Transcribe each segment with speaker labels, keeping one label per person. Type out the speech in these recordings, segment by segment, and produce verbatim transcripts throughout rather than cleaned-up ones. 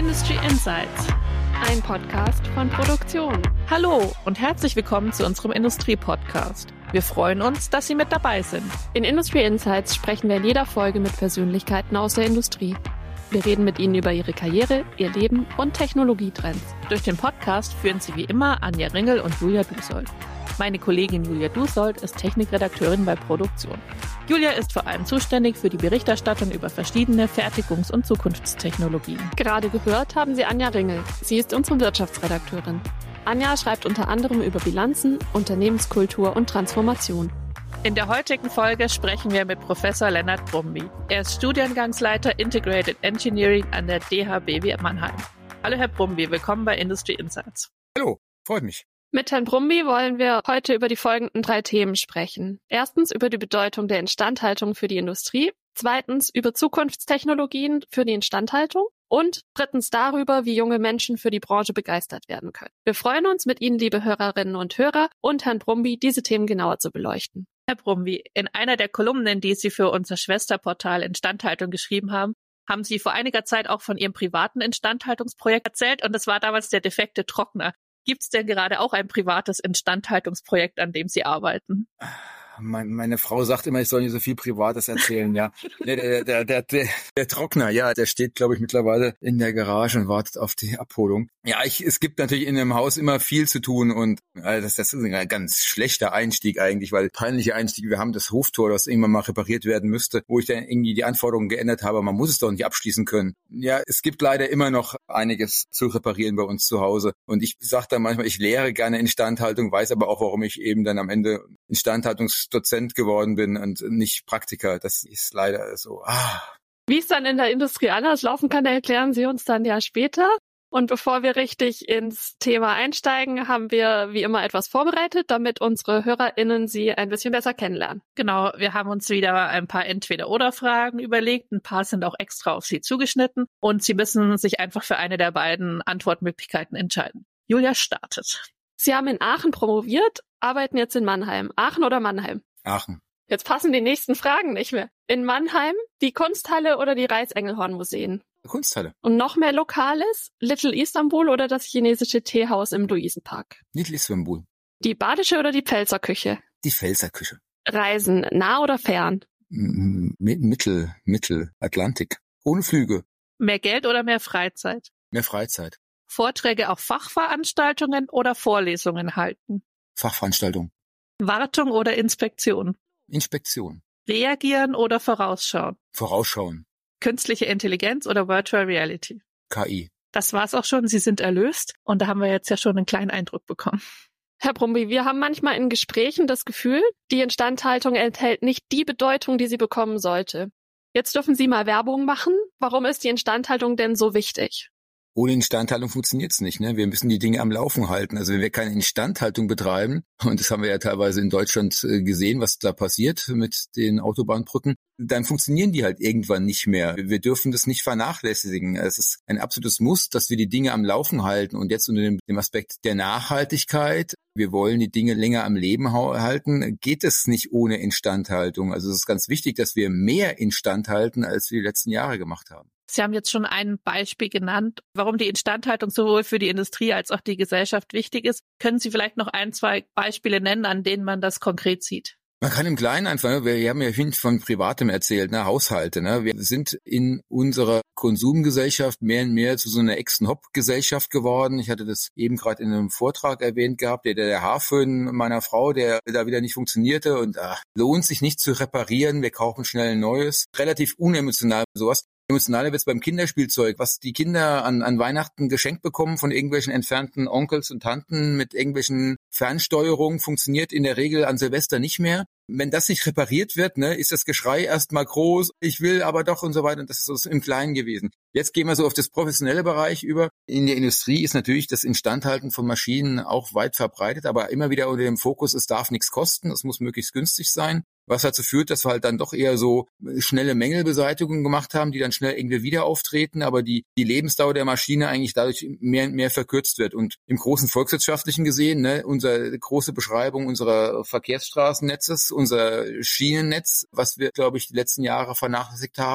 Speaker 1: Industry Insights, ein Podcast von Produktion.
Speaker 2: Hallo und herzlich willkommen zu unserem Industrie-Podcast. Wir freuen uns, dass Sie mit dabei sind.
Speaker 1: In Industry Insights sprechen wir in jeder Folge mit Persönlichkeiten aus der Industrie. Wir reden mit ihnen über ihre Karriere, ihr Leben und Technologietrends.
Speaker 2: Durch den Podcast führen Sie wie immer Anja Ringel und Julia Dusold. Meine Kollegin Julia Dusold ist Technikredakteurin bei Produktion. Julia ist vor allem zuständig für die Berichterstattung über verschiedene Fertigungs- und Zukunftstechnologien.
Speaker 1: Gerade gehört haben Sie Anja Ringel. Sie ist unsere Wirtschaftsredakteurin. Anja schreibt unter anderem über Bilanzen, Unternehmenskultur und Transformation.
Speaker 2: In der heutigen Folge sprechen wir mit Professor Lennart Brumby. Er ist Studiengangsleiter Integrated Engineering an der D H B W Mannheim. Hallo Herr Brumby, willkommen bei Industry Insights.
Speaker 3: Hallo, freut mich.
Speaker 1: Mit Herrn Brumby wollen wir heute über die folgenden drei Themen sprechen. Erstens über die Bedeutung der Instandhaltung für die Industrie. Zweitens über Zukunftstechnologien für die Instandhaltung. Und drittens darüber, wie junge Menschen für die Branche begeistert werden können. Wir freuen uns, mit Ihnen, liebe Hörerinnen und Hörer, und Herrn Brumby diese Themen genauer zu beleuchten.
Speaker 2: Herr Brumby, in einer der Kolumnen, die Sie für unser Schwesterportal Instandhaltung geschrieben haben, haben Sie vor einiger Zeit auch von Ihrem privaten Instandhaltungsprojekt erzählt, und das war damals der defekte Trockner. Gibt es denn gerade auch ein privates Instandhaltungsprojekt, an dem Sie arbeiten?
Speaker 3: Mein, meine Frau sagt immer, ich soll nicht so viel Privates erzählen, ja. Der, der, der, der, der, der Trockner, ja, der steht, glaube ich, mittlerweile in der Garage und wartet auf die Abholung. Ja, ich, es gibt natürlich in einem Haus immer viel zu tun und also das, das ist ein ganz schlechter Einstieg eigentlich, weil peinliche Einstieg, wir haben das Hoftor, das irgendwann mal repariert werden müsste, wo ich dann irgendwie die Anforderungen geändert habe, man muss es doch nicht abschließen können. Ja, es gibt leider immer noch einiges zu reparieren bei uns zu Hause und ich sage dann manchmal, ich lehre gerne Instandhaltung, weiß aber auch, warum ich eben dann am Ende Instandhaltungsdozent geworden bin und nicht Praktiker. Das ist leider so. Ah.
Speaker 1: Wie es dann in der Industrie anders laufen kann, erklären Sie uns dann ja später. Und bevor wir richtig ins Thema einsteigen, haben wir wie immer etwas vorbereitet, damit unsere HörerInnen Sie ein bisschen besser kennenlernen.
Speaker 2: Genau, wir haben uns wieder ein paar Entweder-oder-Fragen überlegt. Ein paar sind auch extra auf Sie zugeschnitten. Und Sie müssen sich einfach für eine der beiden Antwortmöglichkeiten entscheiden. Julia startet.
Speaker 1: Sie haben in Aachen promoviert, arbeiten jetzt in Mannheim. Aachen oder Mannheim?
Speaker 3: Aachen.
Speaker 1: Jetzt passen die nächsten Fragen nicht mehr. In Mannheim die Kunsthalle oder die Reichsengelhorn-Museen?
Speaker 3: Kunsthalle.
Speaker 1: Und noch mehr Lokales? Little Istanbul oder das chinesische Teehaus im Luisenpark?
Speaker 3: Little Istanbul.
Speaker 1: Die badische oder die Pfälzerküche?
Speaker 3: Die Pfälzerküche.
Speaker 1: Reisen, nah oder fern?
Speaker 3: M- Mittel, Mittel, Atlantik. Ohne Flüge.
Speaker 2: Mehr Geld oder mehr Freizeit?
Speaker 3: Mehr Freizeit.
Speaker 2: Vorträge auf Fachveranstaltungen oder Vorlesungen halten?
Speaker 3: Fachveranstaltung.
Speaker 2: Wartung oder Inspektion?
Speaker 3: Inspektion.
Speaker 2: Reagieren oder vorausschauen?
Speaker 3: Vorausschauen.
Speaker 2: Künstliche Intelligenz oder Virtual Reality?
Speaker 3: K I.
Speaker 2: Das war's auch schon. Sie sind erlöst. Und da haben wir jetzt ja schon einen kleinen Eindruck bekommen.
Speaker 1: Herr Brumby, wir haben manchmal in Gesprächen das Gefühl, die Instandhaltung enthält nicht die Bedeutung, die sie bekommen sollte. Jetzt dürfen Sie mal Werbung machen. Warum ist die Instandhaltung denn so wichtig?
Speaker 3: Ohne Instandhaltung funktioniert's nicht, ne? Wir müssen die Dinge am Laufen halten. Also wenn wir keine Instandhaltung betreiben, und das haben wir ja teilweise in Deutschland gesehen, was da passiert mit den Autobahnbrücken, dann funktionieren die halt irgendwann nicht mehr. Wir dürfen das nicht vernachlässigen. Es ist ein absolutes Muss, dass wir die Dinge am Laufen halten. Und jetzt unter dem, dem Aspekt der Nachhaltigkeit, wir wollen die Dinge länger am Leben halten, geht es nicht ohne Instandhaltung. Also es ist ganz wichtig, dass wir mehr instand halten, als wir die letzten Jahre gemacht haben.
Speaker 2: Sie haben jetzt schon ein Beispiel genannt, warum die Instandhaltung sowohl für die Industrie als auch die Gesellschaft wichtig ist. Können Sie vielleicht noch ein, zwei Beispiele nennen, an denen man das konkret sieht?
Speaker 3: Man kann im Kleinen einfach, wir haben ja vorhin von Privatem erzählt, ne, Haushalte, ne. Wir sind in unserer Konsumgesellschaft mehr und mehr zu so einer Ex-Hop-Gesellschaft geworden. Ich hatte das eben gerade in einem Vortrag erwähnt gehabt, der, der Haarföhn meiner Frau, der da wieder nicht funktionierte und ach, lohnt sich nicht zu reparieren, wir kaufen schnell ein neues. Relativ unemotional sowas. Emotionaler wird's beim Kinderspielzeug, was die Kinder an, an Weihnachten geschenkt bekommen von irgendwelchen entfernten Onkels und Tanten mit irgendwelchen Fernsteuerungen, funktioniert in der Regel an Silvester nicht mehr. Wenn das nicht repariert wird, ne, ist das Geschrei erstmal groß, ich will aber doch und so weiter. Und das ist so im Kleinen gewesen. Jetzt gehen wir so auf das professionelle Bereich über. In der Industrie ist natürlich das Instandhalten von Maschinen auch weit verbreitet, aber immer wieder unter dem Fokus, es darf nichts kosten, es muss möglichst günstig sein. Was dazu führt, dass wir halt dann doch eher so schnelle Mängelbeseitigungen gemacht haben, die dann schnell irgendwie wieder auftreten, aber die, die Lebensdauer der Maschine eigentlich dadurch mehr und mehr verkürzt wird. Und im großen volkswirtschaftlichen gesehen, ne, unsere große Beschreibung unserer Verkehrsstraßennetzes, unser Schienennetz, was wir, glaube ich, die letzten Jahre vernachlässigt haben,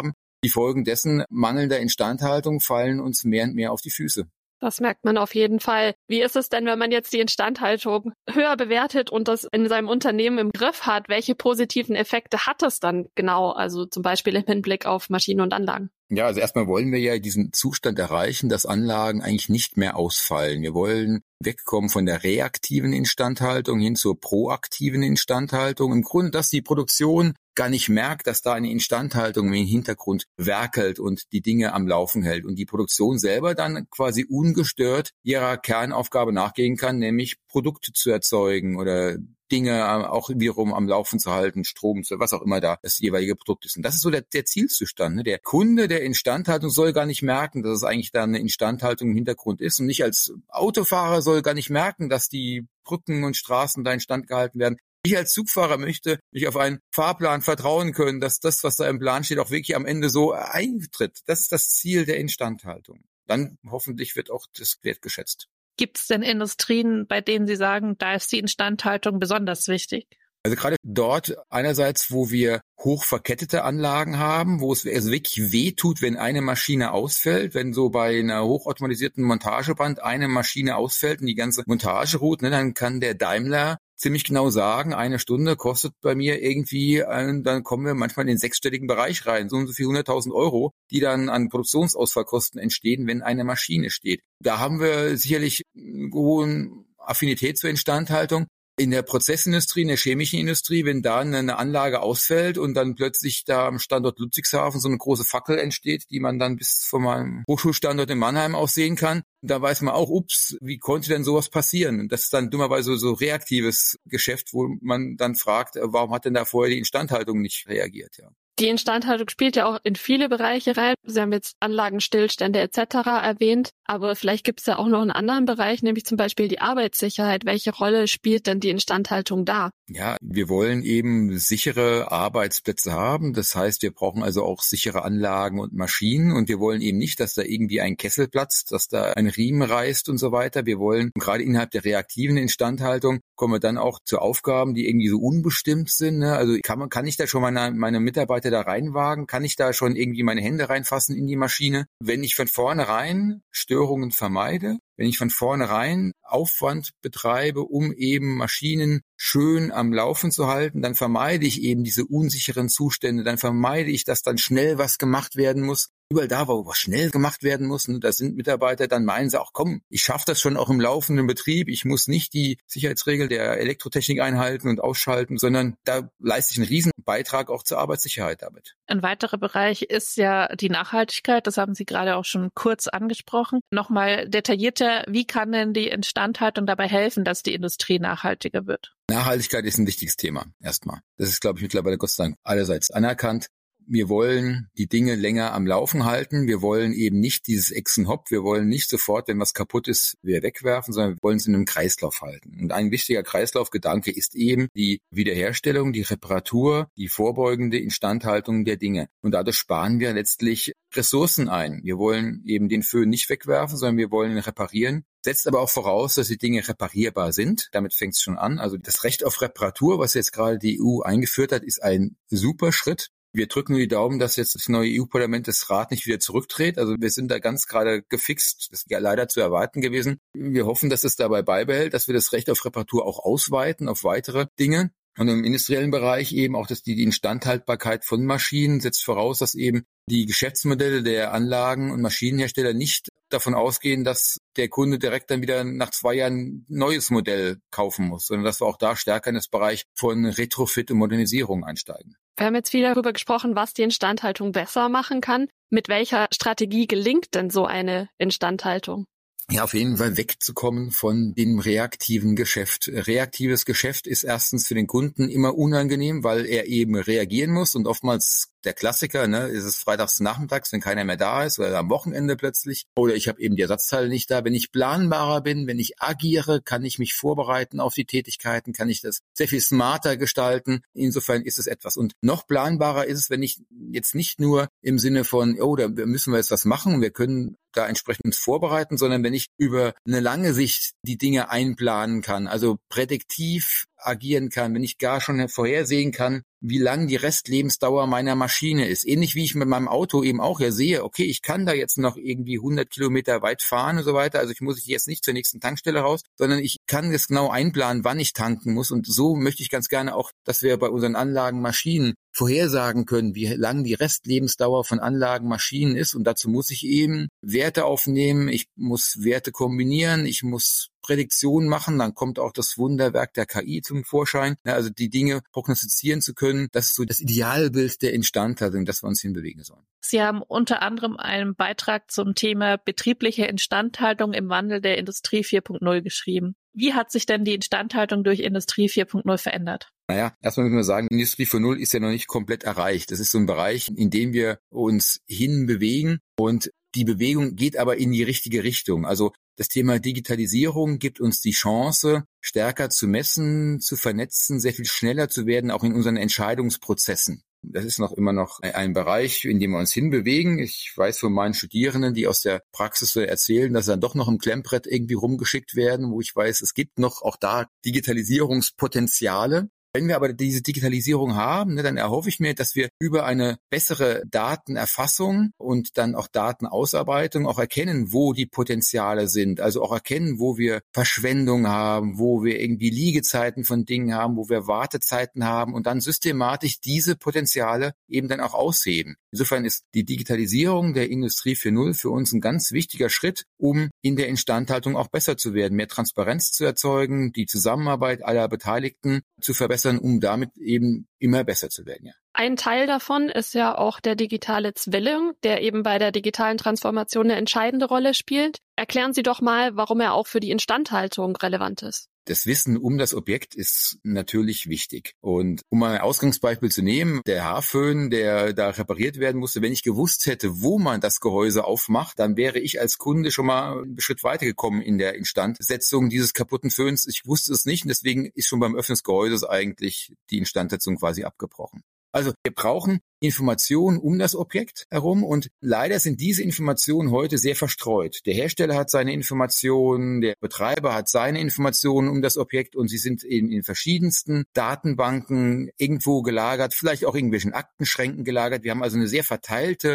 Speaker 3: die Folgen dessen, mangelnder Instandhaltung, fallen uns mehr und mehr auf die Füße.
Speaker 1: Das merkt man auf jeden Fall. Wie ist es denn, wenn man jetzt die Instandhaltung höher bewertet und das in seinem Unternehmen im Griff hat? Welche positiven Effekte hat es dann genau? Also zum Beispiel im Hinblick auf Maschinen und Anlagen.
Speaker 3: Ja, also erstmal wollen wir ja diesen Zustand erreichen, dass Anlagen eigentlich nicht mehr ausfallen. Wir wollen wegkommen von der reaktiven Instandhaltung hin zur proaktiven Instandhaltung. Im Grunde, dass die Produktion gar nicht merkt, dass da eine Instandhaltung im Hintergrund werkelt und die Dinge am Laufen hält und die Produktion selber dann quasi ungestört ihrer Kernaufgabe nachgehen kann, nämlich Produkte zu erzeugen oder Dinge auch wiederum am Laufen zu halten, Strom, was auch immer da das jeweilige Produkt ist. Und das ist so der, der Zielzustand. Ne? Der Kunde der Instandhaltung soll gar nicht merken, dass es eigentlich da eine Instandhaltung im Hintergrund ist. Und ich als Autofahrer soll gar nicht merken, dass die Brücken und Straßen da instand gehalten werden. Ich als Zugfahrer möchte mich auf einen Fahrplan vertrauen können, dass das, was da im Plan steht, auch wirklich am Ende so eintritt. Das ist das Ziel der Instandhaltung. Dann hoffentlich wird auch das wertgeschätzt.
Speaker 2: Gibt es denn Industrien, bei denen Sie sagen, da ist die Instandhaltung besonders wichtig?
Speaker 3: Also gerade dort einerseits, wo wir hochverkettete Anlagen haben, wo es also wirklich weh tut, wenn eine Maschine ausfällt, wenn so bei einer hochautomatisierten Montageband eine Maschine ausfällt und die ganze Montage ruht, ne, dann kann der Daimler ziemlich genau sagen, eine Stunde kostet bei mir irgendwie, äh, dann kommen wir manchmal in den sechsstelligen Bereich rein, so und so viel hunderttausend Euro, die dann an Produktionsausfallkosten entstehen, wenn eine Maschine steht. Da haben wir sicherlich eine hohe Affinität zur Instandhaltung. In der Prozessindustrie, in der chemischen Industrie, wenn da eine Anlage ausfällt und dann plötzlich da am Standort Ludwigshafen so eine große Fackel entsteht, die man dann bis von meinem Hochschulstandort in Mannheim aus sehen kann, da weiß man auch, ups, wie konnte denn sowas passieren? Und das ist dann dummerweise so reaktives Geschäft, wo man dann fragt, warum hat denn da vorher die Instandhaltung nicht reagiert? Ja.
Speaker 1: Die Instandhaltung spielt ja auch in viele Bereiche rein. Sie haben jetzt Anlagenstillstände et cetera erwähnt, aber vielleicht gibt es ja auch noch einen anderen Bereich, nämlich zum Beispiel die Arbeitssicherheit. Welche Rolle spielt denn die Instandhaltung da?
Speaker 3: Ja, wir wollen eben sichere Arbeitsplätze haben. Das heißt, wir brauchen also auch sichere Anlagen und Maschinen und wir wollen eben nicht, dass da irgendwie ein Kessel platzt, dass da ein Riemen reißt und so weiter. Wir wollen gerade innerhalb der reaktiven Instandhaltung kommen wir dann auch zu Aufgaben, die irgendwie so unbestimmt sind. Ne? Also kann man, kann ich da schon meine, meine Mitarbeiter da reinwagen? Kann ich da schon irgendwie meine Hände reinfassen in die Maschine? Wenn ich von vornherein Störungen vermeide, wenn ich von vornherein Aufwand betreibe, um eben Maschinen schön am Laufen zu halten, dann vermeide ich eben diese unsicheren Zustände, dann vermeide ich, dass dann schnell was gemacht werden muss. Überall da, wo was schnell gemacht werden muss, ne, da sind Mitarbeiter, dann meinen sie auch, komm, ich schaffe das schon auch im laufenden Betrieb, ich muss nicht die Sicherheitsregeln der Elektrotechnik einhalten und ausschalten, sondern da leiste ich einen riesen Beitrag auch zur Arbeitssicherheit damit.
Speaker 2: Ein weiterer Bereich ist ja die Nachhaltigkeit, das haben Sie gerade auch schon kurz angesprochen. Nochmal detaillierter, wie kann denn die Instandhaltung dabei helfen, dass die Industrie nachhaltiger wird?
Speaker 3: Nachhaltigkeit ist ein wichtiges Thema, erstmal. Das ist, glaube ich, mittlerweile Gott sei Dank allerseits anerkannt. Wir wollen die Dinge länger am Laufen halten. Wir wollen eben nicht dieses Ex-and-Hop. Wir wollen nicht sofort, wenn was kaputt ist, wir wegwerfen, sondern wir wollen es in einem Kreislauf halten. Und ein wichtiger Kreislaufgedanke ist eben die Wiederherstellung, die Reparatur, die vorbeugende Instandhaltung der Dinge. Und dadurch sparen wir letztlich Ressourcen ein. Wir wollen eben den Föhn nicht wegwerfen, sondern wir wollen ihn reparieren. Setzt aber auch voraus, dass die Dinge reparierbar sind. Damit fängt es schon an. Also das Recht auf Reparatur, was jetzt gerade die E U eingeführt hat, ist ein super Schritt. Wir drücken nur die Daumen, dass jetzt das neue E U-Parlament das Rad nicht wieder zurückdreht. Also wir sind da ganz gerade gefixt. Das ist ja leider zu erwarten gewesen. Wir hoffen, dass es dabei beibehält, dass wir das Recht auf Reparatur auch ausweiten auf weitere Dinge. Und im industriellen Bereich eben auch, dass die, die Instandhaltbarkeit von Maschinen setzt voraus, dass eben die Geschäftsmodelle der Anlagen- und Maschinenhersteller nicht davon ausgehen, dass der Kunde direkt dann wieder nach zwei Jahren ein neues Modell kaufen muss, sondern dass wir auch da stärker in das Bereich von Retrofit und Modernisierung einsteigen.
Speaker 1: Wir haben jetzt viel darüber gesprochen, was die Instandhaltung besser machen kann. Mit welcher Strategie gelingt denn so eine Instandhaltung?
Speaker 3: Ja, auf jeden Fall wegzukommen von dem reaktiven Geschäft. Reaktives Geschäft ist erstens für den Kunden immer unangenehm, weil er eben reagieren muss und oftmals der Klassiker, ne, ist es freitags nachmittags, wenn keiner mehr da ist oder am Wochenende plötzlich oder ich habe eben die Ersatzteile nicht da. Wenn ich planbarer bin, wenn ich agiere, kann ich mich vorbereiten auf die Tätigkeiten, kann ich das sehr viel smarter gestalten. Insofern ist es etwas. Und noch planbarer ist es, wenn ich jetzt nicht nur im Sinne von, oh, da müssen wir jetzt was machen und wir können da entsprechend uns vorbereiten, sondern wenn ich über eine lange Sicht die Dinge einplanen kann, also prädiktiv agieren kann, wenn ich gar schon vorhersehen kann, wie lang die Restlebensdauer meiner Maschine ist. Ähnlich wie ich mit meinem Auto eben auch ja sehe, okay, ich kann da jetzt noch irgendwie hundert Kilometer weit fahren und so weiter, also ich muss jetzt nicht zur nächsten Tankstelle raus, sondern ich kann das genau einplanen, wann ich tanken muss, und so möchte ich ganz gerne auch, dass wir bei unseren Anlagen, Maschinen vorhersagen können, wie lang die Restlebensdauer von Anlagen, Maschinen ist, und dazu muss ich eben Werte aufnehmen, ich muss Werte kombinieren, ich muss Prädiktionen machen, dann kommt auch das Wunderwerk der K I zum Vorschein, ja, also die Dinge prognostizieren zu können, das ist so das Idealbild der Instandhaltung, das wir uns hinbewegen sollen.
Speaker 2: Sie haben unter anderem einen Beitrag zum Thema betriebliche Instandhaltung im Wandel der Industrie vier Punkt null geschrieben. Wie hat sich denn die Instandhaltung durch Industrie vier Punkt null verändert?
Speaker 3: Naja, erstmal müssen wir sagen, Industrie vier Punkt null ist ja noch nicht komplett erreicht. Das ist so ein Bereich, in dem wir uns hinbewegen, und die Bewegung geht aber in die richtige Richtung. Also das Thema Digitalisierung gibt uns die Chance, stärker zu messen, zu vernetzen, sehr viel schneller zu werden, auch in unseren Entscheidungsprozessen. Das ist noch immer noch ein Bereich, in dem wir uns hinbewegen. Ich weiß von meinen Studierenden, die aus der Praxis so erzählen, dass sie dann doch noch im Klemmbrett irgendwie rumgeschickt werden, wo ich weiß, es gibt noch auch da Digitalisierungspotenziale. Wenn wir aber diese Digitalisierung haben, ne, dann erhoffe ich mir, dass wir über eine bessere Datenerfassung und dann auch Datenausarbeitung auch erkennen, wo die Potenziale sind. Also auch erkennen, wo wir Verschwendung haben, wo wir irgendwie Liegezeiten von Dingen haben, wo wir Wartezeiten haben, und dann systematisch diese Potenziale eben dann auch ausheben. Insofern ist die Digitalisierung der Industrie vier Punkt null für uns ein ganz wichtiger Schritt, um in der Instandhaltung auch besser zu werden, mehr Transparenz zu erzeugen, die Zusammenarbeit aller Beteiligten zu verbessern, um damit eben immer besser zu werden, ja.
Speaker 1: Ein Teil davon ist ja auch der digitale Zwilling, der eben bei der digitalen Transformation eine entscheidende Rolle spielt. Erklären Sie doch mal, warum er auch für die Instandhaltung relevant ist.
Speaker 3: Das Wissen um das Objekt ist natürlich wichtig. Und um mal ein Ausgangsbeispiel zu nehmen, der Haarföhn, der da repariert werden musste, wenn ich gewusst hätte, wo man das Gehäuse aufmacht, dann wäre ich als Kunde schon mal einen Schritt weitergekommen in der Instandsetzung dieses kaputten Föhns. Ich wusste es nicht, und deswegen ist schon beim Öffnen des Gehäuses eigentlich die Instandsetzung quasi abgebrochen. Also wir brauchen Informationen um das Objekt herum, und leider sind diese Informationen heute sehr verstreut. Der Hersteller hat seine Informationen, der Betreiber hat seine Informationen um das Objekt, und sie sind in, in verschiedensten Datenbanken irgendwo gelagert, vielleicht auch irgendwelchen Aktenschränken gelagert. Wir haben also eine sehr verteilte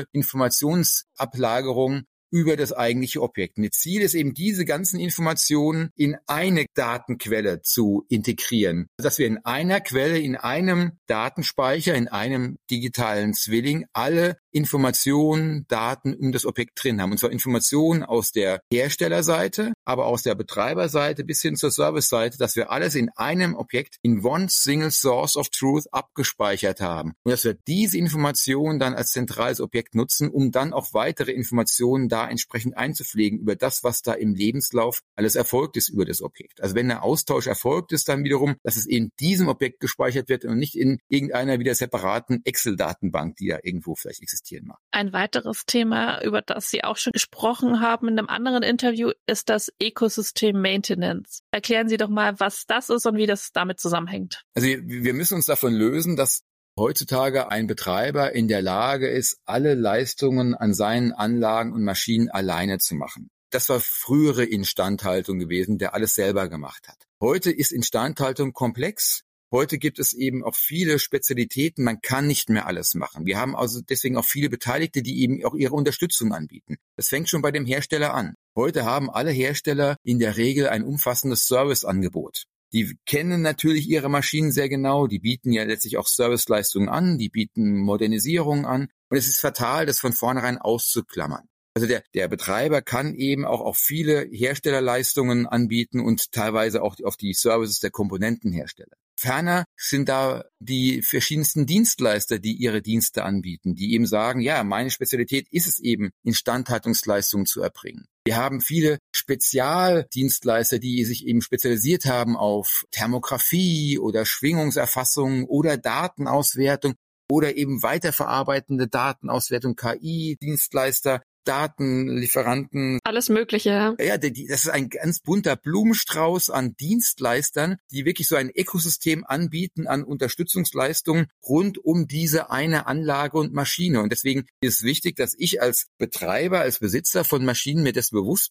Speaker 3: Informationsablagerung über das eigentliche Objekt. Und das Ziel ist eben, diese ganzen Informationen in eine Datenquelle zu integrieren, dass wir in einer Quelle, in einem Datenspeicher, in einem digitalen Zwilling alle Informationen, Daten um das Objekt drin haben. Und zwar Informationen aus der Herstellerseite, aber aus der Betreiberseite bis hin zur Serviceseite, dass wir alles in einem Objekt, in one single source of truth abgespeichert haben. Und dass wir diese Informationen dann als zentrales Objekt nutzen, um dann auch weitere Informationen da entsprechend einzupflegen über das, was da im Lebenslauf alles erfolgt ist über das Objekt. Also wenn der Austausch erfolgt ist, dann wiederum, dass es in diesem Objekt gespeichert wird und nicht in irgendeiner wieder separaten Excel-Datenbank, die da irgendwo vielleicht existiert.
Speaker 2: Ein weiteres Thema, über das Sie auch schon gesprochen haben in einem anderen Interview, ist das Ecosystem Maintenance. Erklären Sie doch mal, was das ist und wie das damit zusammenhängt.
Speaker 3: Also wir müssen uns davon lösen, dass heutzutage ein Betreiber in der Lage ist, alle Leistungen an seinen Anlagen und Maschinen alleine zu machen. Das war frühere Instandhaltung gewesen, der alles selber gemacht hat. Heute ist Instandhaltung komplex. Heute gibt es eben auch viele Spezialitäten, man kann nicht mehr alles machen. Wir haben also deswegen auch viele Beteiligte, die eben auch ihre Unterstützung anbieten. Das fängt schon bei dem Hersteller an. Heute haben alle Hersteller in der Regel ein umfassendes Serviceangebot. Die kennen natürlich ihre Maschinen sehr genau, die bieten ja letztlich auch Serviceleistungen an, die bieten Modernisierungen an, und es ist fatal, das von vornherein auszuklammern. Also der, der Betreiber kann eben auch auf viele Herstellerleistungen anbieten und teilweise auch auf die Services der Komponentenhersteller. Ferner sind da die verschiedensten Dienstleister, die ihre Dienste anbieten, die eben sagen, ja, meine Spezialität ist es eben, Instandhaltungsleistungen zu erbringen. Wir haben viele Spezialdienstleister, die sich eben spezialisiert haben auf Thermografie oder Schwingungserfassung oder Datenauswertung oder eben weiterverarbeitende Datenauswertung, K I-Dienstleister, Datenlieferanten.
Speaker 1: Alles Mögliche, ja.
Speaker 3: Ja, die, das ist ein ganz bunter Blumenstrauß an Dienstleistern, die wirklich so ein Ökosystem anbieten an Unterstützungsleistungen rund um diese eine Anlage und Maschine. Und deswegen ist es wichtig, dass ich als Betreiber, als Besitzer von Maschinen mir das bewusst bin,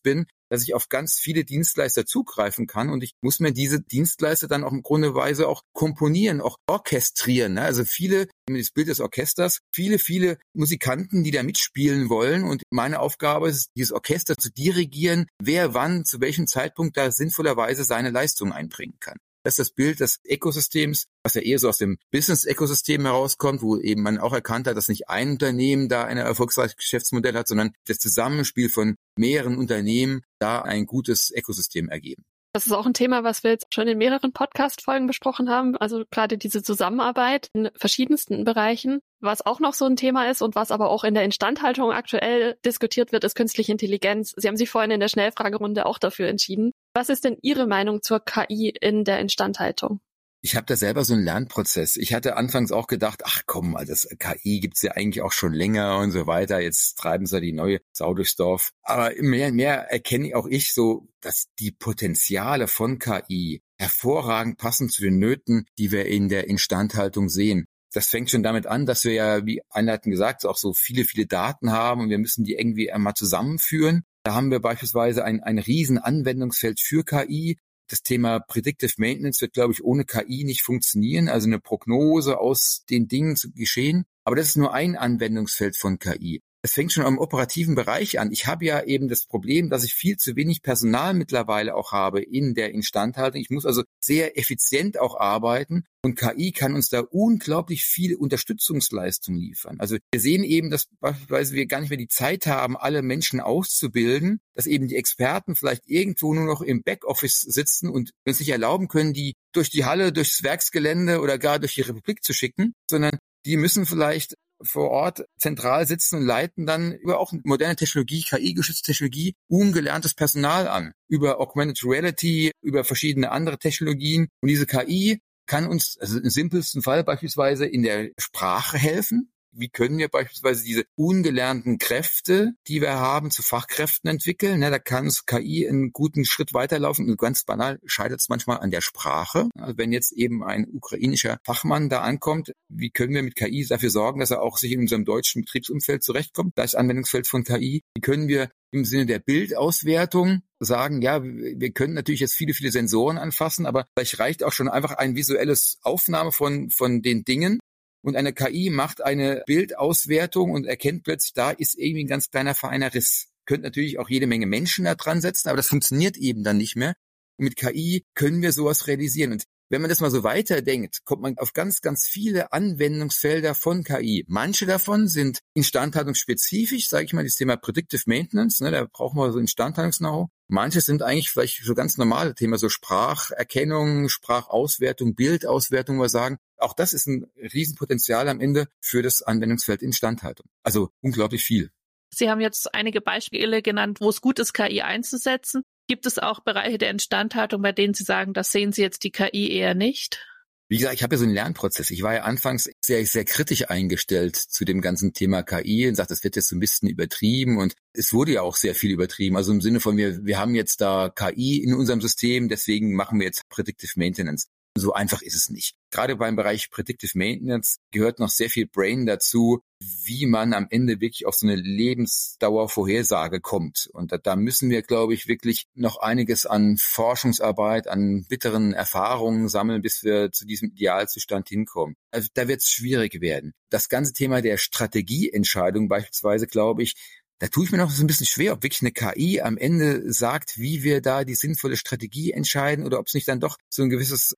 Speaker 3: dass ich auf ganz viele Dienstleister zugreifen kann und ich muss mir diese Dienstleister dann auch im Grunde Weise auch komponieren, auch orchestrieren. Ne? Also viele, das Bild des Orchesters, viele, viele Musikanten, die da mitspielen wollen und meine Aufgabe ist, dieses Orchester zu dirigieren, wer wann, zu welchem Zeitpunkt da sinnvollerweise seine Leistung einbringen kann. Das ist das Bild des Ökosystems, was ja eher so aus dem Business-Ökosystem herauskommt, wo eben man auch erkannt hat, dass nicht ein Unternehmen da ein erfolgreiches Geschäftsmodell hat, sondern das Zusammenspiel von mehreren Unternehmen da ein gutes Ökosystem ergeben.
Speaker 1: Das ist auch ein Thema, was wir jetzt schon in mehreren Podcast-Folgen besprochen haben. Also gerade diese Zusammenarbeit in verschiedensten Bereichen. Was auch noch so ein Thema ist und was aber auch in der Instandhaltung aktuell diskutiert wird, ist künstliche Intelligenz. Sie haben sich vorhin in der Schnellfragerunde auch dafür entschieden. Was ist denn Ihre Meinung zur K I in der Instandhaltung?
Speaker 3: Ich habe da selber so einen Lernprozess. Ich hatte anfangs auch gedacht, ach komm, also das K I gibt's ja eigentlich auch schon länger und so weiter. Jetzt treiben sie die neue Sau durchs Dorf. Aber mehr und mehr erkenne auch ich so, dass die Potenziale von K I hervorragend passen zu den Nöten, die wir in der Instandhaltung sehen. Das fängt schon damit an, dass wir ja, wie einleitend gesagt, auch so viele, viele Daten haben und wir müssen die irgendwie einmal zusammenführen. Da haben wir beispielsweise ein, ein riesen Anwendungsfeld für K I. Das Thema Predictive Maintenance wird, glaube ich, ohne K I nicht funktionieren, also eine Prognose aus den Dingen zu geschehen. Aber das ist nur ein Anwendungsfeld von K I. Es fängt schon am operativen Bereich an. Ich habe ja eben das Problem, dass ich viel zu wenig Personal mittlerweile auch habe in der Instandhaltung. Ich muss also sehr effizient auch arbeiten und K I kann uns da unglaublich viel Unterstützungsleistung liefern. Also wir sehen eben, dass beispielsweise wir gar nicht mehr die Zeit haben, alle Menschen auszubilden, dass eben die Experten vielleicht irgendwo nur noch im Backoffice sitzen und uns nicht erlauben können, die durch die Halle, durchs Werksgelände oder gar durch die Republik zu schicken, sondern die müssen vielleicht vor Ort zentral sitzen und leiten dann über auch moderne Technologie, K I-gestützte Technologie, ungelerntes Personal an, über Augmented Reality, über verschiedene andere Technologien. Und diese K I kann uns, also im simpelsten Fall beispielsweise in der Sprache helfen. Wie können wir beispielsweise diese ungelernten Kräfte, die wir haben, zu Fachkräften entwickeln? Da kann es K I einen guten Schritt weiterlaufen. Und ganz banal scheitert es manchmal an der Sprache. Also wenn jetzt eben ein ukrainischer Fachmann da ankommt, wie können wir mit K I dafür sorgen, dass er auch sich in unserem deutschen Betriebsumfeld zurechtkommt? Das Anwendungsfeld von K I. Wie können wir im Sinne der Bildauswertung sagen, ja, wir können natürlich jetzt viele, viele Sensoren anfassen, aber vielleicht reicht auch schon einfach ein visuelles Aufnahme von, von den Dingen. Und eine K I macht eine Bildauswertung und erkennt plötzlich, da ist irgendwie ein ganz kleiner feiner Riss. Könnt natürlich auch jede Menge Menschen da dran setzen, aber das funktioniert eben dann nicht mehr. Und mit K I können wir sowas realisieren. Und wenn man das mal so weiterdenkt, kommt man auf ganz, ganz viele Anwendungsfelder von K I. Manche davon sind instandhaltungsspezifisch, sage ich mal, das Thema Predictive Maintenance, ne, da brauchen wir so Instandhaltungs-Know-how. Manche sind eigentlich vielleicht so ganz normale Themen, so Spracherkennung, Sprachauswertung, Bildauswertung, wo wir sagen, auch das ist ein Riesenpotenzial am Ende für das Anwendungsfeld Instandhaltung. Also unglaublich viel.
Speaker 2: Sie haben jetzt einige Beispiele genannt, wo es gut ist, K I einzusetzen. Gibt es auch Bereiche der Instandhaltung, bei denen Sie sagen, das sehen Sie jetzt die K I eher nicht?
Speaker 3: Wie gesagt, ich habe ja so einen Lernprozess. Ich war ja anfangs sehr, sehr kritisch eingestellt zu dem ganzen Thema K I und sagte, das wird jetzt so ein bisschen übertrieben und es wurde ja auch sehr viel übertrieben. Also im Sinne von, wir, wir haben jetzt da K I in unserem System, deswegen machen wir jetzt Predictive Maintenance. So einfach ist es nicht. Gerade beim Bereich Predictive Maintenance gehört noch sehr viel Brain dazu, wie man am Ende wirklich auf so eine Lebensdauervorhersage kommt. Und da, da müssen wir, glaube ich, wirklich noch einiges an Forschungsarbeit, an bitteren Erfahrungen sammeln, bis wir zu diesem Idealzustand hinkommen. Also da wird es schwierig werden. Das ganze Thema der Strategieentscheidung beispielsweise, glaube ich, da tue ich mir noch so ein bisschen schwer, ob wirklich eine K I am Ende sagt, wie wir da die sinnvolle Strategie entscheiden oder ob es nicht dann doch so ein gewisses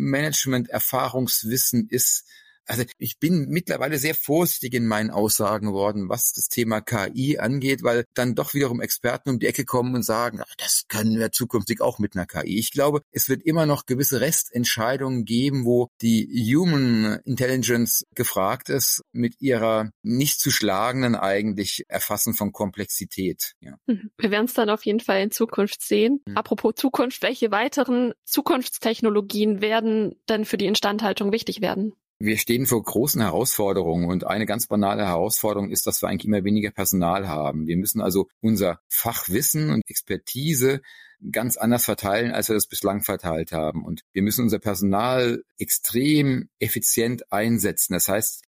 Speaker 3: Management-Erfahrungswissen ist. Also ich bin mittlerweile sehr vorsichtig in meinen Aussagen geworden, was das Thema K I angeht, weil dann doch wiederum Experten um die Ecke kommen und sagen, ach, das können wir zukünftig auch mit einer K I. Ich glaube, es wird immer noch gewisse Restentscheidungen geben, wo die Human Intelligence gefragt ist, mit ihrer nicht zu schlagenden eigentlich Erfassen von Komplexität. Ja.
Speaker 1: Wir werden es dann auf jeden Fall in Zukunft sehen. Mhm. Apropos Zukunft, welche weiteren Zukunftstechnologien werden denn für die Instandhaltung wichtig werden?
Speaker 3: Wir stehen vor großen Herausforderungen und eine ganz banale Herausforderung ist, dass wir eigentlich immer weniger Personal haben. Wir müssen also unser Fachwissen und Expertise ganz anders verteilen, als wir das bislang verteilt haben. Und wir müssen unser Personal extrem effizient einsetzen. Das heißt,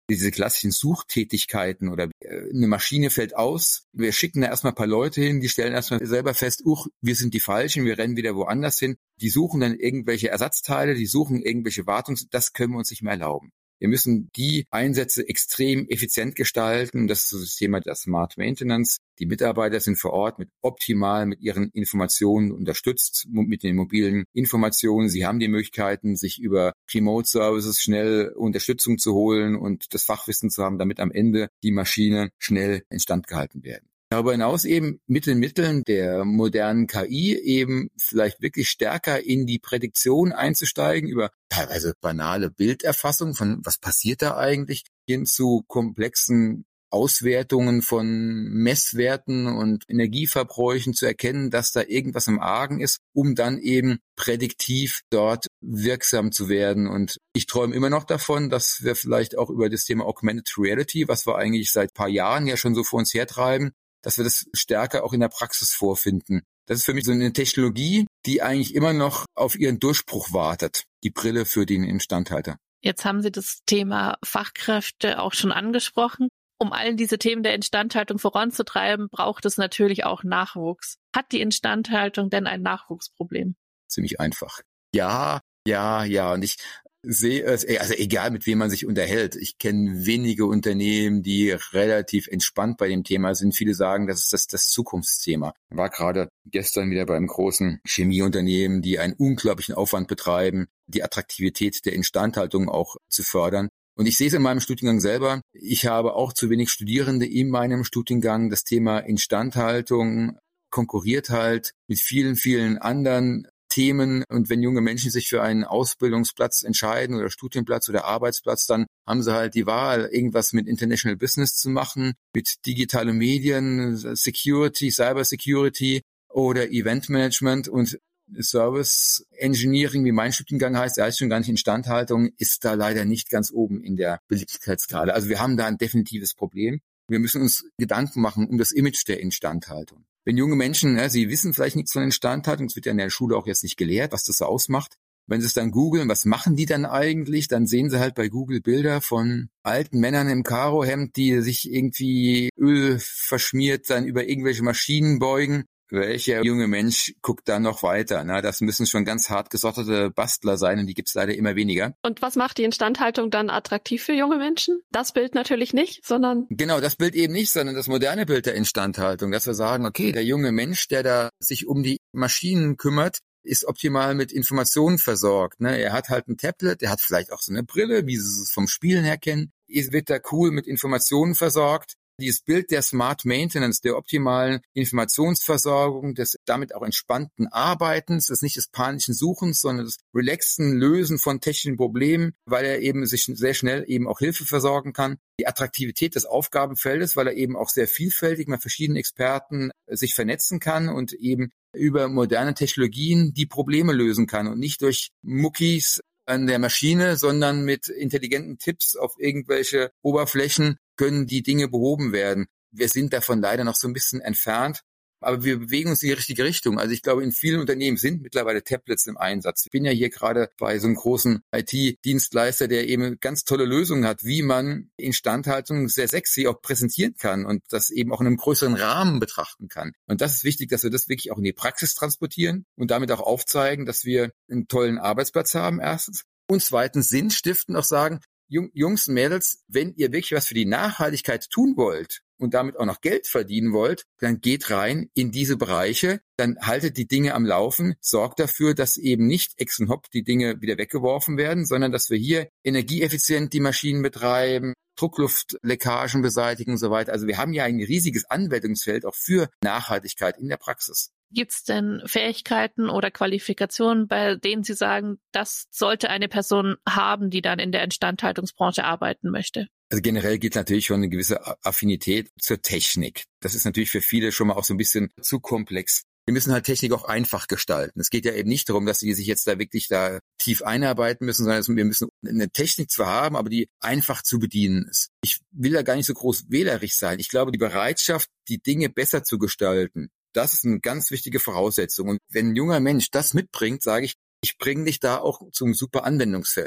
Speaker 3: diese klassischen Suchtätigkeiten oder eine Maschine fällt aus, wir schicken da erstmal ein paar Leute hin, die stellen erstmal selber fest, uch, wir sind die Falschen, wir rennen wieder woanders hin. Die suchen dann irgendwelche Ersatzteile, die suchen irgendwelche Wartungs-, das können wir uns nicht mehr erlauben. Wir müssen die Einsätze extrem effizient gestalten. Das ist das Thema der Smart Maintenance. Die Mitarbeiter sind vor Ort mit optimal mit ihren Informationen unterstützt, mit den mobilen Informationen. Sie haben die Möglichkeiten, sich über Remote Services schnell Unterstützung zu holen und das Fachwissen zu haben, damit am Ende die Maschinen schnell instand gehalten werden. Darüber hinaus eben mit den Mitteln der modernen K I eben vielleicht wirklich stärker in die Prädiktion einzusteigen über teilweise banale Bilderfassung von was passiert da eigentlich hin zu komplexen Auswertungen von Messwerten und Energieverbräuchen zu erkennen, dass da irgendwas im Argen ist, um dann eben prädiktiv dort wirksam zu werden. Und ich träume immer noch davon, dass wir vielleicht auch über das Thema Augmented Reality, was wir eigentlich seit ein paar Jahren ja schon so vor uns hertreiben, dass wir das stärker auch in der Praxis vorfinden. Das ist für mich so eine Technologie, die eigentlich immer noch auf ihren Durchbruch wartet. Die Brille für den Instandhalter.
Speaker 2: Jetzt haben Sie das Thema Fachkräfte auch schon angesprochen. Um all diese Themen der Instandhaltung voranzutreiben, braucht es natürlich auch Nachwuchs. Hat die Instandhaltung denn ein Nachwuchsproblem?
Speaker 3: Ziemlich einfach. Ja, ja, ja. Und ich sehe es, also egal mit wem man sich unterhält. Ich kenne wenige Unternehmen, die relativ entspannt bei dem Thema sind. Viele sagen, das ist das, das Zukunftsthema. Ich war gerade gestern wieder beim großen Chemieunternehmen, die einen unglaublichen Aufwand betreiben, die Attraktivität der Instandhaltung auch zu fördern. Und ich sehe es in meinem Studiengang selber. Ich habe auch zu wenig Studierende in meinem Studiengang. Das Thema Instandhaltung konkurriert halt mit vielen, vielen anderen Themen. Und wenn junge Menschen sich für einen Ausbildungsplatz entscheiden oder Studienplatz oder Arbeitsplatz, dann haben sie halt die Wahl, irgendwas mit International Business zu machen, mit digitalen Medien, Security, Cyber Security oder Event Management und Service Engineering, wie mein Studiengang heißt, der heißt schon gar nicht Instandhaltung, ist da leider nicht ganz oben in der Beliebtheitsskala. Also wir haben da ein definitives Problem. Wir müssen uns Gedanken machen um das Image der Instandhaltung. Wenn junge Menschen, ja, sie wissen vielleicht nichts von Instandhaltung, es wird ja in der Schule auch jetzt nicht gelehrt, was das so ausmacht. Wenn sie es dann googeln, was machen die dann eigentlich, dann sehen sie halt bei Google Bilder von alten Männern im Karohemd, die sich irgendwie Öl verschmiert dann über irgendwelche Maschinen beugen. Welcher junge Mensch guckt da noch weiter? Na, das müssen schon ganz hart gesottete Bastler sein und die gibt's leider immer weniger.
Speaker 1: Und was macht die Instandhaltung dann attraktiv für junge Menschen? Das Bild natürlich nicht, sondern...
Speaker 3: Genau, das Bild eben nicht, sondern das moderne Bild der Instandhaltung, dass wir sagen, okay, der junge Mensch, der da sich um die Maschinen kümmert, ist optimal mit Informationen versorgt. Ne? Er hat halt ein Tablet, er hat vielleicht auch so eine Brille, wie Sie es vom Spielen her kennen. Er wird da cool mit Informationen versorgt. Dieses Bild der Smart Maintenance, der optimalen Informationsversorgung, des damit auch entspannten Arbeitens, des nicht des panischen Suchens, sondern des relaxten Lösen von technischen Problemen, weil er eben sich sehr schnell eben auch Hilfe versorgen kann. Die Attraktivität des Aufgabenfeldes, weil er eben auch sehr vielfältig mit verschiedenen Experten sich vernetzen kann und eben über moderne Technologien die Probleme lösen kann und nicht durch Muckis an der Maschine, sondern mit intelligenten Tipps auf irgendwelche Oberflächen können die Dinge behoben werden. Wir sind davon leider noch so ein bisschen entfernt, aber wir bewegen uns in die richtige Richtung. Also ich glaube, in vielen Unternehmen sind mittlerweile Tablets im Einsatz. Ich bin ja hier gerade bei so einem großen I T-Dienstleister, der eben ganz tolle Lösungen hat, wie man Instandhaltung sehr sexy auch präsentieren kann und das eben auch in einem größeren Rahmen betrachten kann. Und das ist wichtig, dass wir das wirklich auch in die Praxis transportieren und damit auch aufzeigen, dass wir einen tollen Arbeitsplatz haben, erstens. Und zweitens Sinn stiften, auch sagen, Jungs und Mädels, wenn ihr wirklich was für die Nachhaltigkeit tun wollt und damit auch noch Geld verdienen wollt, dann geht rein in diese Bereiche, dann haltet die Dinge am Laufen, sorgt dafür, dass eben nicht ex und hopp die Dinge wieder weggeworfen werden, sondern dass wir hier energieeffizient die Maschinen betreiben, Druckluftleckagen beseitigen und so weiter. Also wir haben ja ein riesiges Anwendungsfeld auch für Nachhaltigkeit in der Praxis.
Speaker 2: Gibt es denn Fähigkeiten oder Qualifikationen, bei denen Sie sagen, das sollte eine Person haben, die dann in der Instandhaltungsbranche arbeiten möchte?
Speaker 3: Also generell gibt es natürlich schon eine gewisse Affinität zur Technik. Das ist natürlich für viele schon mal auch so ein bisschen zu komplex. Wir müssen halt Technik auch einfach gestalten. Es geht ja eben nicht darum, dass die sich jetzt da wirklich da tief einarbeiten müssen, sondern wir müssen eine Technik zwar haben, aber die einfach zu bedienen ist. Ich will da gar nicht so groß wählerisch sein. Ich glaube, die Bereitschaft, die Dinge besser zu gestalten, das ist eine ganz wichtige Voraussetzung. Und wenn ein junger Mensch das mitbringt, sage ich, ich bringe dich da auch zum super Anwendungsfeld.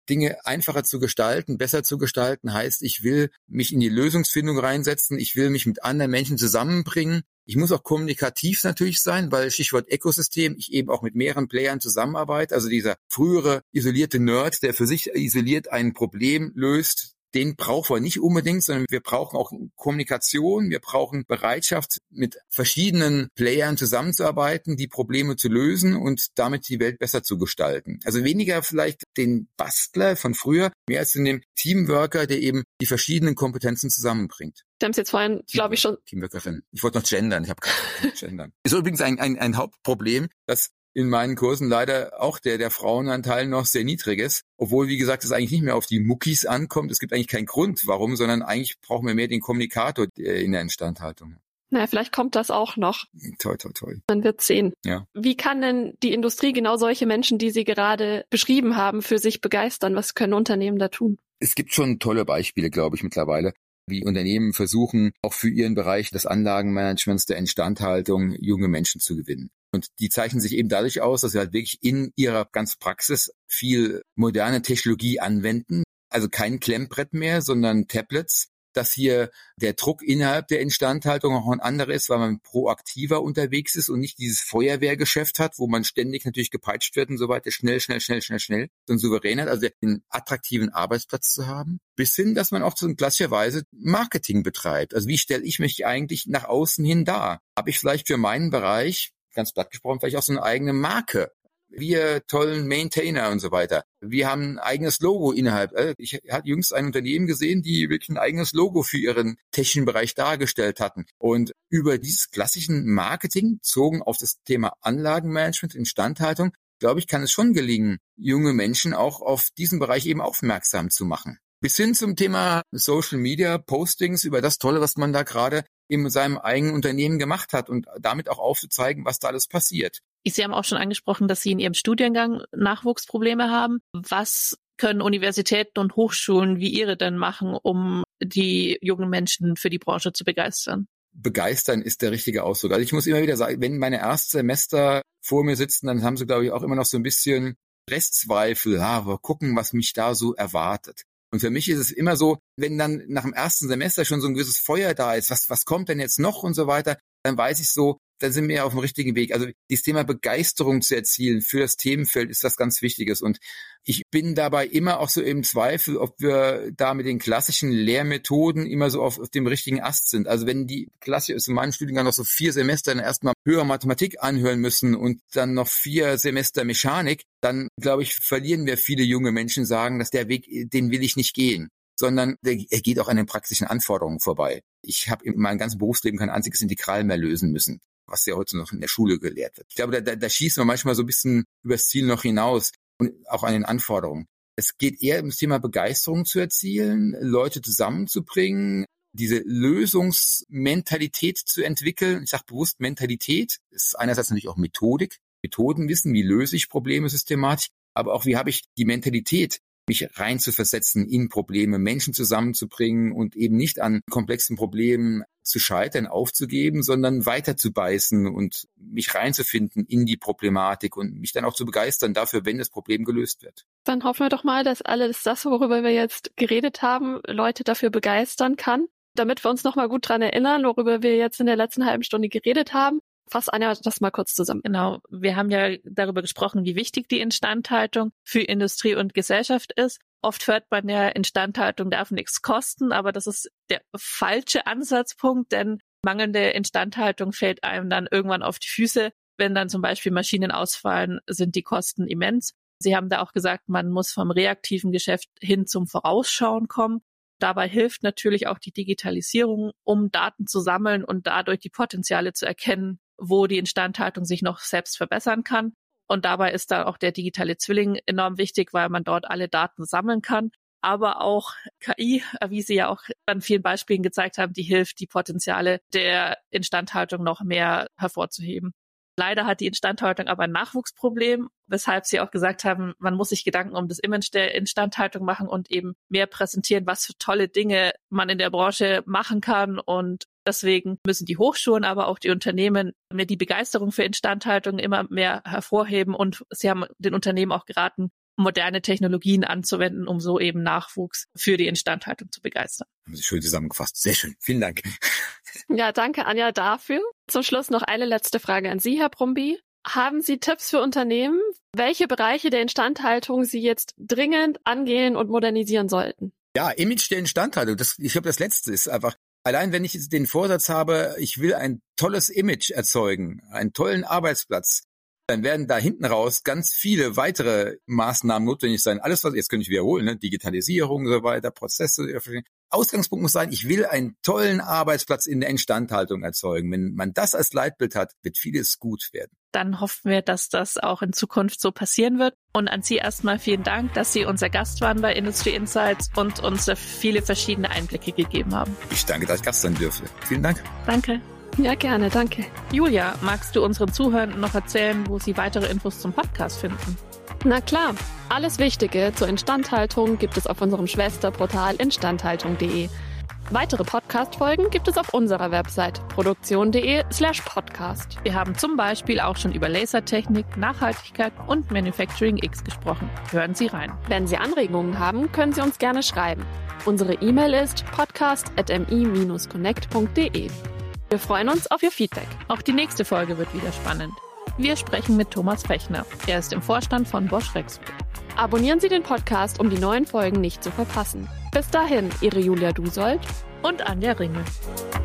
Speaker 3: Dinge einfacher zu gestalten, besser zu gestalten, heißt, ich will mich in die Lösungsfindung reinsetzen, ich will mich mit anderen Menschen zusammenbringen. Ich muss auch kommunikativ natürlich sein, weil Stichwort Ökosystem, ich eben auch mit mehreren Playern zusammenarbeite. Also dieser frühere isolierte Nerd, der für sich isoliert ein Problem löst, den brauchen wir nicht unbedingt, sondern wir brauchen auch Kommunikation, wir brauchen Bereitschaft, mit verschiedenen Playern zusammenzuarbeiten, die Probleme zu lösen und damit die Welt besser zu gestalten. Also weniger vielleicht den Bastler von früher, mehr als den Teamworker, der eben die verschiedenen Kompetenzen zusammenbringt.
Speaker 1: Sie haben es jetzt vorhin, glaube ich, schon...
Speaker 3: Teamworkerin. Ich wollte noch gendern, ich habe gerade gendern. Ist übrigens ein, ein, ein Hauptproblem, dass in meinen Kursen leider auch der, der Frauenanteil noch sehr niedrig ist. Obwohl, wie gesagt, es eigentlich nicht mehr auf die Muckis ankommt. Es gibt eigentlich keinen Grund, warum, sondern eigentlich brauchen wir mehr den Kommunikator in der Instandhaltung.
Speaker 1: Naja, vielleicht kommt das auch noch.
Speaker 3: Toi, toi, toi.
Speaker 1: Man wird sehen.
Speaker 3: Ja.
Speaker 1: Wie kann denn die Industrie genau solche Menschen, die Sie gerade beschrieben haben, für sich begeistern? Was können Unternehmen da tun?
Speaker 3: Es gibt schon tolle Beispiele, glaube ich, mittlerweile, wie Unternehmen versuchen, auch für ihren Bereich des Anlagenmanagements, der Instandhaltung, junge Menschen zu gewinnen. Und die zeichnen sich eben dadurch aus, dass sie halt wirklich in ihrer ganzen Praxis viel moderne Technologie anwenden. Also kein Klemmbrett mehr, sondern Tablets, dass hier der Druck innerhalb der Instandhaltung auch ein anderer ist, weil man proaktiver unterwegs ist und nicht dieses Feuerwehrgeschäft hat, wo man ständig natürlich gepeitscht wird und so weiter, schnell, schnell, schnell, schnell, schnell, so ein souverän hat, also einen attraktiven Arbeitsplatz zu haben, bis hin, dass man auch so klassischerweise Marketing betreibt. Also wie stelle ich mich eigentlich nach außen hin dar? Habe ich vielleicht für meinen Bereich, ganz platt gesprochen, vielleicht auch so eine eigene Marke? Wir tollen Maintainer und so weiter. Wir haben ein eigenes Logo innerhalb. Ich hatte jüngst ein Unternehmen gesehen, die wirklich ein eigenes Logo für ihren technischen Bereich dargestellt hatten. Und über dieses klassischen Marketing, bezogen auf das Thema Anlagenmanagement, Instandhaltung, glaube ich, kann es schon gelingen, junge Menschen auch auf diesen Bereich eben aufmerksam zu machen. Bis hin zum Thema Social Media, Postings über das Tolle, was man da gerade in seinem eigenen Unternehmen gemacht hat und damit auch aufzuzeigen, was da alles passiert.
Speaker 2: Sie haben auch schon angesprochen, dass Sie in Ihrem Studiengang Nachwuchsprobleme haben. Was können Universitäten und Hochschulen wie Ihre denn machen, um die jungen Menschen für die Branche zu begeistern?
Speaker 3: Begeistern ist der richtige Ausdruck. Also ich muss immer wieder sagen, wenn meine Erstsemester vor mir sitzen, dann haben sie, glaube ich, auch immer noch so ein bisschen Restzweifel. Ja, wir gucken, was mich da so erwartet. Und für mich ist es immer so, wenn dann nach dem ersten Semester schon so ein gewisses Feuer da ist, was, was kommt denn jetzt noch und so weiter, dann weiß ich so, dann sind wir auf dem richtigen Weg. Also dieses Thema Begeisterung zu erzielen für das Themenfeld ist was ganz Wichtiges. Und ich bin dabei immer auch so im Zweifel, ob wir da mit den klassischen Lehrmethoden immer so auf, auf dem richtigen Ast sind. Also wenn die Klasse ist in meinem Studiengang noch so vier Semester dann erstmal höhere Mathematik anhören müssen und dann noch vier Semester Mechanik, dann glaube ich, verlieren wir viele junge Menschen, sagen, dass der Weg, den will ich nicht gehen, sondern der, er geht auch an den praktischen Anforderungen vorbei. Ich habe in meinem ganzen Berufsleben kein einziges Integral mehr lösen müssen, was ja heute noch in der Schule gelehrt wird. Ich glaube, da, da, da schießen wir manchmal so ein bisschen übers Ziel noch hinaus und auch an den Anforderungen. Es geht eher um das Thema Begeisterung zu erzielen, Leute zusammenzubringen, diese Lösungsmentalität zu entwickeln. Ich sage bewusst Mentalität. Das ist einerseits natürlich auch Methodik, Methodenwissen, wie löse ich Probleme systematisch, aber auch wie habe ich die Mentalität, mich reinzuversetzen in Probleme, Menschen zusammenzubringen und eben nicht an komplexen Problemen zu scheitern, aufzugeben, sondern weiter zu beißen und mich reinzufinden in die Problematik und mich dann auch zu begeistern dafür, wenn das Problem gelöst wird.
Speaker 1: Dann hoffen wir doch mal, dass alles das, worüber wir jetzt geredet haben, Leute dafür begeistern kann. Damit wir uns noch mal gut dran erinnern, worüber wir jetzt in der letzten halben Stunde geredet haben, fasst Anja das mal kurz zusammen.
Speaker 2: Genau, wir haben ja darüber gesprochen, wie wichtig die Instandhaltung für Industrie und Gesellschaft ist. Oft hört man ja, Instandhaltung darf nichts kosten, aber das ist der falsche Ansatzpunkt, denn mangelnde Instandhaltung fällt einem dann irgendwann auf die Füße. Wenn dann zum Beispiel Maschinen ausfallen, sind die Kosten immens. Sie haben da auch gesagt, man muss vom reaktiven Geschäft hin zum Vorausschauen kommen. Dabei hilft natürlich auch die Digitalisierung, um Daten zu sammeln und dadurch die Potenziale zu erkennen, wo die Instandhaltung sich noch selbst verbessern kann. Und dabei ist da auch der digitale Zwilling enorm wichtig, weil man dort alle Daten sammeln kann. Aber auch K I, wie Sie ja auch an vielen Beispielen gezeigt haben, die hilft, die Potenziale der Instandhaltung noch mehr hervorzuheben. Leider hat die Instandhaltung aber ein Nachwuchsproblem, weshalb Sie auch gesagt haben, man muss sich Gedanken um das Image der Instandhaltung machen und eben mehr präsentieren, was für tolle Dinge man in der Branche machen kann. Und deswegen müssen die Hochschulen, aber auch die Unternehmen mehr die Begeisterung für Instandhaltung immer mehr hervorheben. Und Sie haben den Unternehmen auch geraten, moderne Technologien anzuwenden, um so eben Nachwuchs für die Instandhaltung zu begeistern.
Speaker 3: Haben Sie schön zusammengefasst. Sehr schön. Vielen Dank.
Speaker 1: Ja, danke Anja dafür. Zum Schluss noch eine letzte Frage an Sie, Herr Brumby. Haben Sie Tipps für Unternehmen, welche Bereiche der Instandhaltung Sie jetzt dringend angehen und modernisieren sollten?
Speaker 3: Ja, Image der Instandhaltung. Das, ich glaube, das Letzte ist einfach, allein wenn ich jetzt den Vorsatz habe, ich will ein tolles Image erzeugen, einen tollen Arbeitsplatz, dann werden da hinten raus ganz viele weitere Maßnahmen notwendig sein. Alles, was jetzt könnte ich wiederholen, ne? Digitalisierung und so weiter, Prozesse. Ausgangspunkt muss sein, ich will einen tollen Arbeitsplatz in der Instandhaltung erzeugen. Wenn man das als Leitbild hat, wird vieles gut werden.
Speaker 2: Dann hoffen wir, dass das auch in Zukunft so passieren wird. Und an Sie erstmal vielen Dank, dass Sie unser Gast waren bei Industry Insights und uns viele verschiedene Einblicke gegeben haben.
Speaker 3: Ich danke, dass ich Gast sein dürfte. Vielen Dank.
Speaker 2: Danke.
Speaker 1: Ja, gerne, danke.
Speaker 2: Julia, magst du unseren Zuhörenden noch erzählen, wo sie weitere Infos zum Podcast finden?
Speaker 1: Na klar, alles Wichtige zur Instandhaltung gibt es auf unserem Schwesterportal instandhaltung punkt de. Weitere Podcast-Folgen gibt es auf unserer Website produktion.de slash podcast.
Speaker 2: Wir haben zum Beispiel auch schon über Lasertechnik, Nachhaltigkeit und Manufacturing X gesprochen. Hören Sie rein.
Speaker 1: Wenn Sie Anregungen haben, können Sie uns gerne schreiben. Unsere E-Mail ist podcast at m i dash connect punkt de. Wir freuen uns auf Ihr Feedback.
Speaker 2: Auch die nächste Folge wird wieder spannend. Wir sprechen mit Thomas Fechner. Er ist im Vorstand von Bosch Rexroth.
Speaker 1: Abonnieren Sie den Podcast, um die neuen Folgen nicht zu verpassen. Bis dahin, Ihre Julia Dusold
Speaker 2: und Anja Ringel.